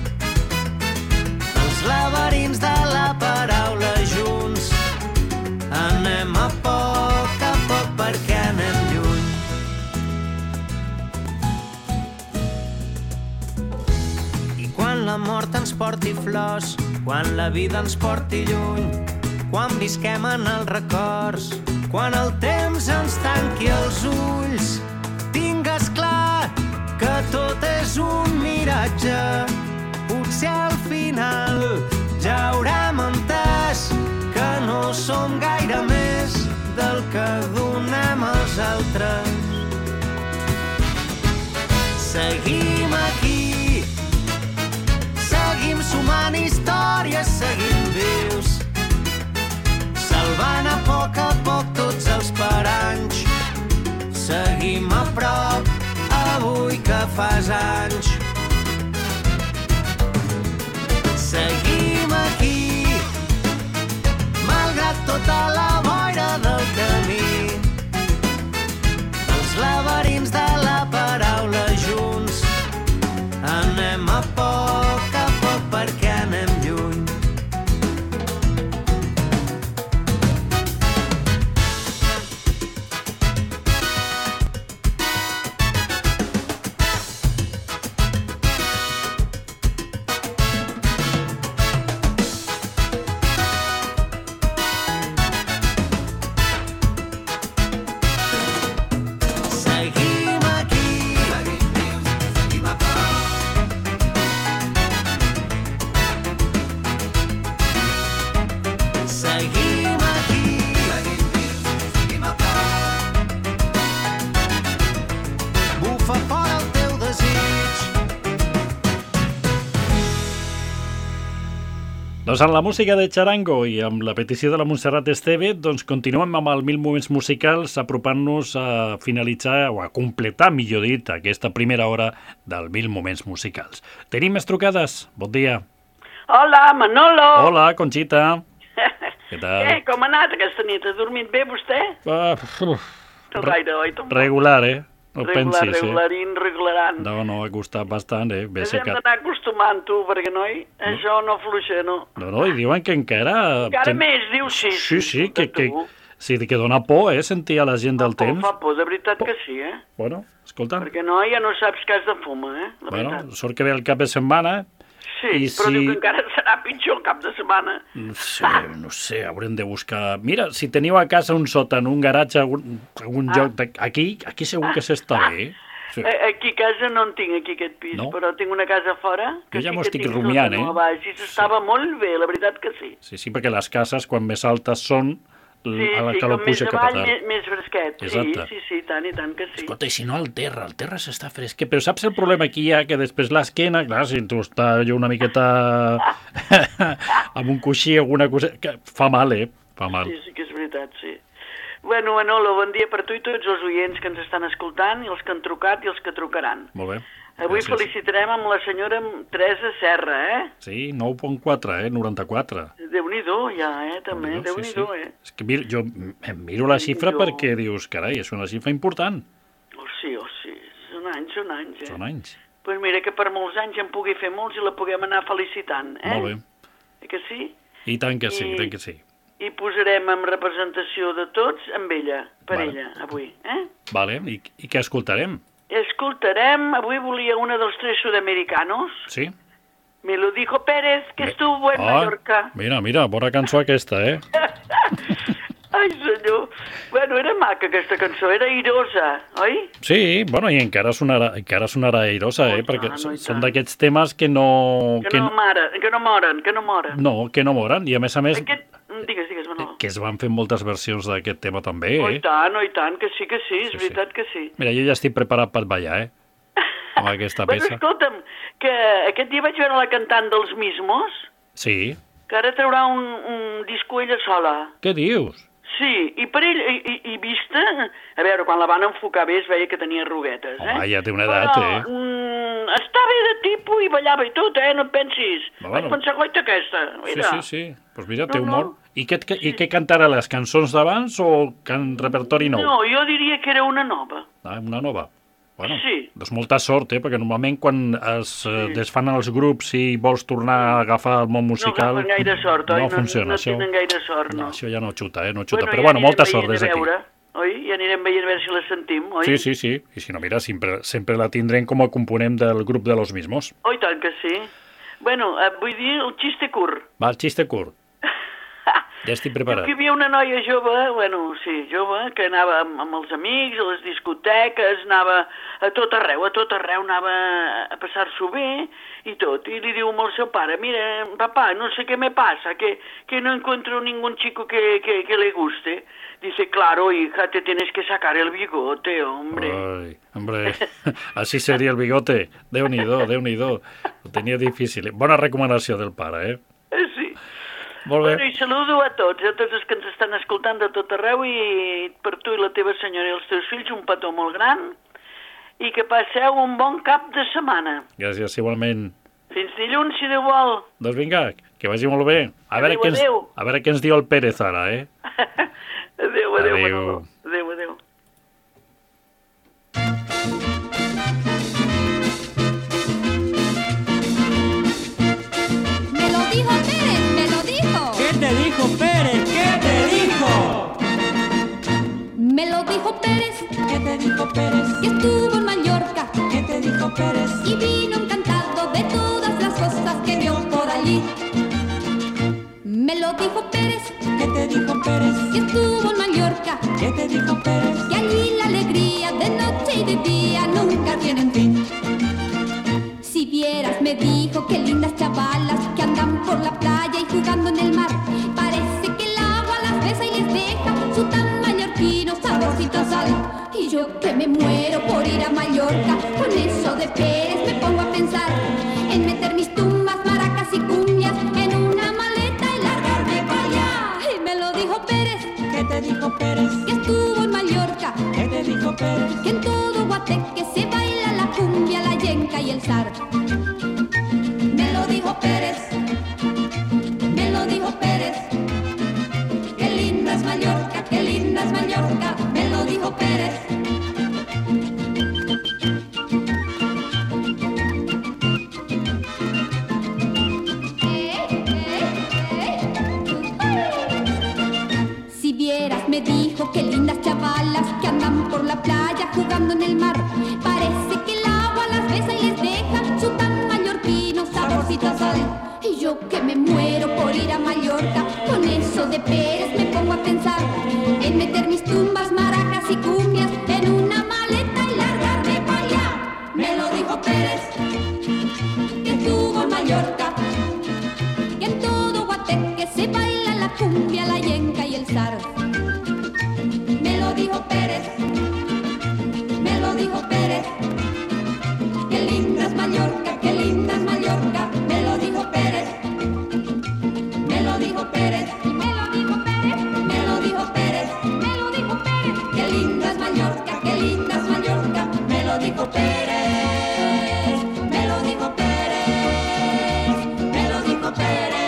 els laberints de la paraula junts. Anem a poc a poc perquè anem lluny. I quan la mort ens porti flors, quan la vida ens porti lluny, quan visquem en els records, quan el temps ens tanqui els ulls, tingues clar que tot és un miratge. Potser al final ja haurem entès que no som gaire més del que donem als altres. Seguim aquí, seguim sumant històries, seguim vius, salvant a poc a poc tots els paranys. Seguim a prop, avui que fas anys. Seguim aquí, malgrat tota la boira del camí, els laberints de la paraula junts. Anem a poc a poc perquè anem lluny. Doncs amb la música de Charango i amb la petició de la Montserrat Esteve, doncs continuem amb el Mil Moments Musicals, apropant-nos a finalitzar, o a completar, millor dit, aquesta primera hora del Mil Moments Musicals. Tenim més trucades? Bon dia. Hola, Manolo. Hola, Conxita. Què tal? Què, com ha anat aquesta nit? Ha dormit bé, vostè? Uh, uf, no gaire, oi? Tampoc. Regular, eh? No regular, pensis, regularín, eh? regularan. No, no, ha costat bastant, eh? Ens hem d'anar acostumant, tu, perquè, noi, no? Això no fluixa, no? No, no, i diuen que encara... Encara ten... més, diu, sí. Sí, sí, que, que Sí, que dona por, eh, sentir a la gent del temps. Fa por, de veritat que sí, eh? Bueno, escolta. Perquè no, ja no saps què has de fumar, eh? La bueno, veritat. sort que ve el cap de setmana. Sí, i però si... diu que encara serà pitjor el cap de setmana. No sé, no sé, haurem de buscar... Mira, si teniu a casa un sòtan, un garatge, algun, algun ah. lloc... De... Aquí, aquí segur que s'està bé. Sí. Aquí a casa no en tinc, aquí aquest pis, no? Però tinc una casa fora... Que jo ja sí m'ho que estic rumiant, eh? Baix, I s'estava sí. molt bé, la veritat que sí. Sí, sí, perquè les cases, quan més altes són, sí, a la sí, calor puja cap a tard. Més, més fresquet, exacte. sí, sí, sí, tant i tant que sí. Escolta, i si no al terra, al terra s'està fresquet, però saps el problema aquí hi ha? Que després l'esquena, clar, si tu estàs jo una miqueta amb un coixí, alguna cosa, que fa mal, eh? Fa mal. Sí, sí que és veritat, sí. Bueno, Manolo, bon dia per tu i tots els oients que ens estan escoltant, i els que han trucat i els que trucaran. Molt bé. Avui gràcies. Felicitarem amb la senyora Teresa Serra, eh? Sí, nou coma quatre, eh? noranta-quatre. Déu-n'hi-do, ja, eh? També, Déu-n'hi-do, sí, sí. eh? És que mir, jo em miro la xifra perquè dius, carai, és una xifra important. Oh, sí, oh, sí. Són anys, són anys, eh? Són anys. Doncs pues mira que per molts anys en pugui fer molts i la puguem anar felicitant, eh? Molt bé. I que sí? I tant que sí, I... tant que sí. I posarem en representació de tots amb ella, per vale. ella, avui, eh? Vale, I, i què escoltarem? Escoltarem, avui volia una dels tres sudamericanos. Sí? Me lo dijo Pérez, que Bé. estuvo en ah, Mallorca. Mira, mira, bona cançó aquesta, eh? Ai, senyor. Bueno, era maca aquesta cançó, era airosa, oi? Sí, bueno, i encara sonarà, encara sonarà airosa, eh? Oh, perquè tant, són, oh, són d'aquests temes que no... Que, que, no mare, que no moren, que no moren. No, que no moren, i a més a més... Aquest... Digues, digues, Manolo. Que es van fer moltes versions d'aquest tema també, eh? Oh, i tant, oh, i tant, que sí, que sí, és sí, veritat sí. que sí. Mira, jo ja estic preparat per ballar, eh? Amb aquesta peça. Bueno, escolta'm, que aquest dia vaig veure la cantant dels Mismos. Sí. Que ara traurà un, un disco ella sola. Què dius? Sí, i per ell, i, i, i vista, a veure, quan la van enfocar bé es veia que tenia arruguetes, eh? Home, ja té una edat, Però, eh? Mm, està bé de tipus i ballava i tot, eh? No et pensis. No, vaig no. pensar, goita aquesta, mira. Sí, sí, sí. Doncs pues mira, té no, humor. No. I què, sí. I què cantarà, les cançons d'abans o can repertori nou? No, jo diria que era una nova. Ah, una nova. Bueno, sí. Doncs molta sort, eh? Perquè normalment quan es sí. desfan els grups i vols tornar a agafar el món musical... No agafen gaire sort, oi? No funciona, no, no això. tenen gaire sort, no. No, això ja no xuta, eh? No xuta. Bueno, però ja bueno, molta sort des d'aquí. veure, oi? I anirem veient a veure si la sentim, oi? Sí, sí, sí. I si no, mira, sempre, sempre la tindrem com a component del grup de Los Mismos. Oh, i tant que sí. Bueno, eh, vull dir el xiste curt. Va, el xiste curt. Ja estic preparat. Aquí hi havia una noia jove, bueno, sí, jove, que anava amb, amb els amics, a les discoteques, anava a tot arreu, a tot arreu, anava a passar-s'ho bé i tot. I li diu al seu pare, mira, papá, no sé qué me pasa, que, que no encuentro ningún chico que, que, que le guste. Dice, claro, hija, te tienes que sacar el bigote, hombre. Ay, hombre, así sería el bigote. Déu-n'hi-do, Déu-n'hi-do. Ho tenia difícil. Bona recomanació del pare, eh? Eh, sí. Molt bé. Bueno, i saludo a tots, a tots els que ens estan escoltant de tot arreu i per tu i la teva senyora i els teus fills un petó molt gran i que passeu un bon cap de setmana. Gràcies, igualment. Fins dilluns, si Déu vol. Doncs vinga, que vagi molt bé. A veure, adéu, què, ens, adéu. a veure què ens diu el Pérez ara, eh? Adéu, adéu, adéu. Adéu, adéu. Me lo dijo Pérez, me lo dijo. ¿Qué te dijo Pérez? ¿Qué te dijo? Me lo dijo Pérez. ¿Qué te dijo Pérez? Que estuvo en Mallorca. ¿Qué te dijo Pérez? Y vino encantado de todas las cosas que vio por allí. Me lo dijo Pérez. ¿Qué te dijo Pérez? Que estuvo en Mallorca. ¿Qué te dijo Pérez? Que allí la alegría de noche y de día nunca tienen fin. Si vieras, me dijo, qué lindas chavalas que andan por la playa y jugando en el mar. Parece que el agua las besa y les deja su tan mallorquino saborcito a sal. Y yo que me muero por ir a Mallorca, con eso de Pérez me pongo a pensar en meter mis tumbas, maracas y cumbias en una maleta y largarme para allá. Y me lo dijo Pérez. ¿Qué te dijo Pérez? Que estuvo en Mallorca. ¿Qué te dijo Pérez? Que en todo Guateque se baila la cumbia, la yenca y el zar. Me lo dijo Pérez. Me lo dijo Pérez. Qué linda es Mallorca, qué linda es Mallorca. Me lo dijo Pérez. yo que me muero por ir a Mallorca. Con eso de Pérez me pongo a pensar en meter mis tumbas, maracas y cumbias en una maleta y largarme para allá. Me lo dijo Pérez, que estuvo en Mallorca, que en todo Guateque se baila la cumbia, la yenca y el zar. Me lo dijo Pérez, me lo dijo Pérez, qué linda es Mallorca, qué linda es Mallorca. Me lo dijo Pérez, me lo dijo Pérez, me lo dijo Pérez, me lo dijo Pérez, me lo dijo Pérez. Qué linda es Mallorca, qué linda es Mallorca. Me lo dijo Pérez, me lo dijo Pérez, me lo dijo Pérez.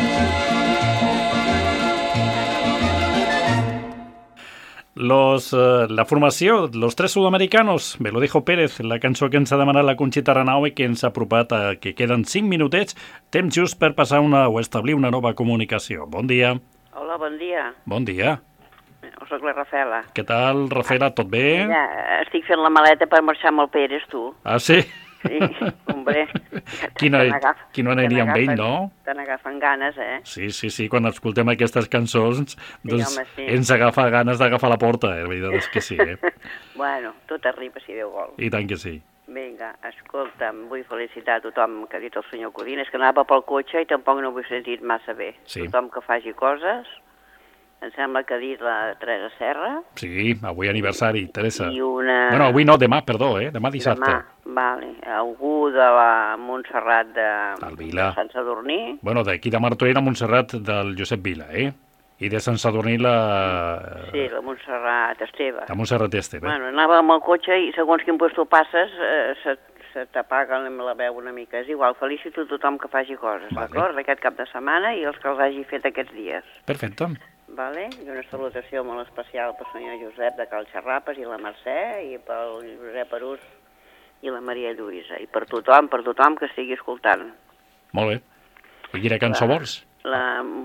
Los, uh, la formació, los tres sud-americanos, me lo dijo Pérez, la cançó que ens ha demanat la Conxita Renau i que ens ha apropat a que queden cinc minutets, temps just per passar una o establir una nova comunicació. Bon dia. Hola, bon dia. Bon dia. Soc la Rafela. Què tal, Rafela, tot bé? Ja, estic fent la maleta per marxar amb el Pérez, tu. Ah, sí? Sí, hombre. Qui no, qui no aniria amb ell, no? Te n'agafen ganes, eh? Sí, sí, sí, quan escoltem aquestes cançons, doncs home, sí. ens agafa ganes d'agafar la porta, eh? La veritat és que sí, eh? Bueno, tot arriba si Déu vol. I tant que sí. Vinga, escolta'm, vull felicitar a tothom que ha dit el senyor Codina, és que anava pel cotxe i tampoc no ho he sentit massa bé. Sí. Tothom que faci coses, em sembla que ha dit la Teresa Serra. Sí, avui aniversari, Teresa. I una... Bueno, avui no, demà, perdó, eh? Demà dissabte. Demà, vale. Algú de la Montserrat de, Vila. de Sant Sadurní. Bueno, d'aquí de Martorell a Montserrat del Josep Vila, eh? I de Sant Sadurní la... Sí, la Montserrat Esteve. La Montserrat Esteve. Bueno, anava amb el cotxe i segons quin puesto passes eh, se, se t'apaga la veu una mica. És igual, felicito a tothom que faci coses, vale. D'acord? Aquest cap de setmana i els que els hagi fet aquests dies. Perfecte. Vale? I una salutació molt especial pel senyor Josep de Cal Xarrapes i la Mercè i pel Josep Arús i la Maria Lluïsa. I per tothom, per tothom que estigui escoltant. Molt bé. I quina cançó vols? La...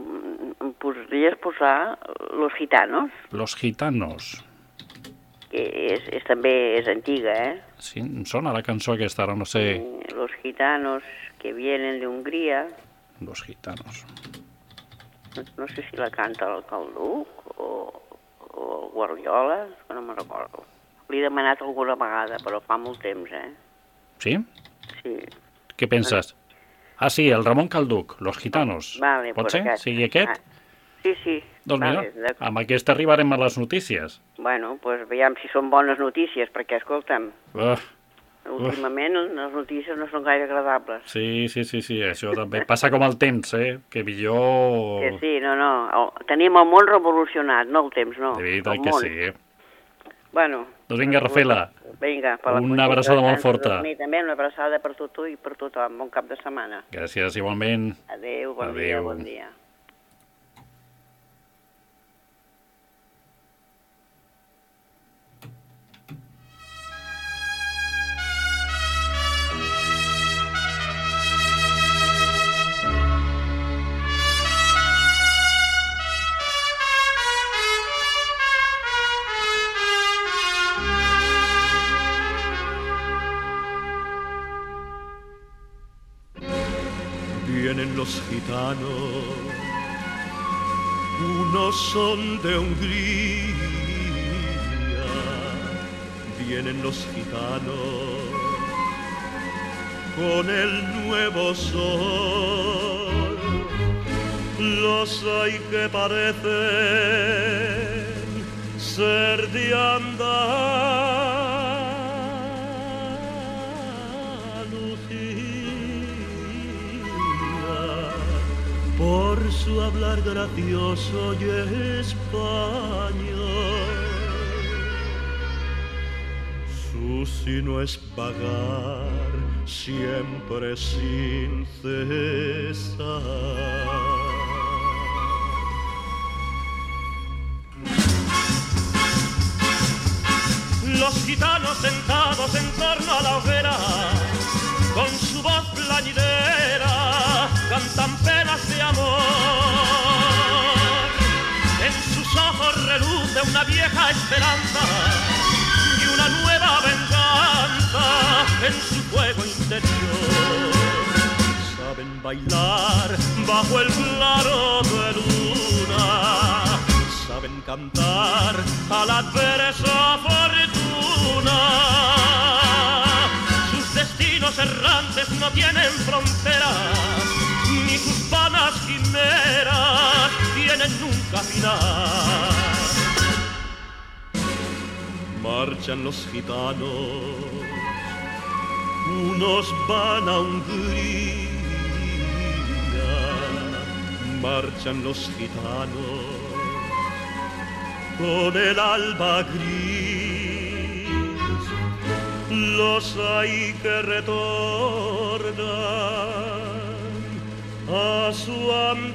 Em podries posar Los Gitanos? Los Gitanos. Que és, és, també és antiga, eh? Sí, em sona la cançó aquesta, ara no sé... Los Gitanos que vienen de Hungría. Los Gitanos. No, no sé si la canta el Calduc o, o el Guardiola, que no me'n recordo. L'he demanat alguna vegada, però fa molt temps, eh? Sí? Sí. Què penses? Ah, sí, el Ramon Calduc, Los Gitanos. Vale, pot ser? Aquest. Sigui aquest? Ah, sí, sí. Doncs vale, mira, amb aquest arribarem a les notícies. Bueno, doncs pues, veiem si són bones notícies, perquè, escolta'm, uh, últimament uh. les notícies no són gaire agradables. Sí, sí, sí, sí, això també passa com el temps, eh? Que millor... Que sí, no, no, el, tenim el món revolucionat, no el temps, no. De veritat que sí, eh? Bueno. Doncs vinga, Rafela. Vinga, per la una abraçada molt forta. A mi també una abraçada per tu, tu i per tothom. Bon cap de setmana. Gràcies, igualment. Adéu, bon Adéu. dia, bon dia. Vienen los gitanos, unos son de Hungría, vienen los gitanos con el nuevo sol, los hay que parecen ser de andar. Por su hablar gracioso y español, su sino es vagar siempre sin cesar. Los gitanos sentados en torno a la hoguera, con su voz plañidera, cantan penas de amor. En sus ojos reluce una vieja esperanza y una nueva venganza en su fuego interior. Saben bailar bajo el claro de luna, saben cantar a la adversa fortuna. Sus destinos errantes no tienen fronteras, ni sus vanas quimeras tienen nunca final. Marchan los gitanos, unos van a Hungría, marchan los gitanos con el alba gris, los hay que retornan a su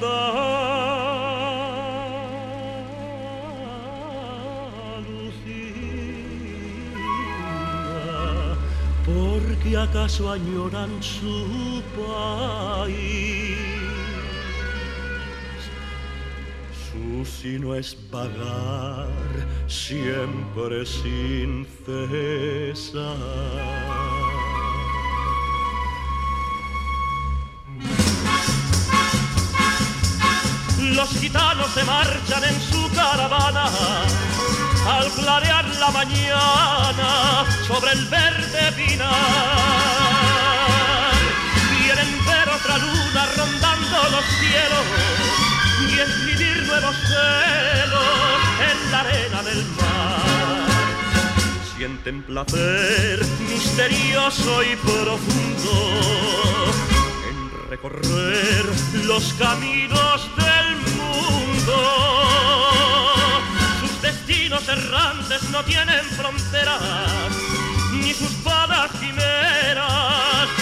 Andalucía, porque acaso añoran su país. Su sino es vagar siempre sin cesar. Los gitanos se marchan en su caravana al clarear la mañana sobre el verde pinar. Quieren ver otra luna rondando los cielos y escribir nuevos celos en la arena del mar. Sienten placer misterioso y profundo en recorrer los caminos del mundo. Sus destinos errantes no tienen fronteras, ni sus vanas quimeras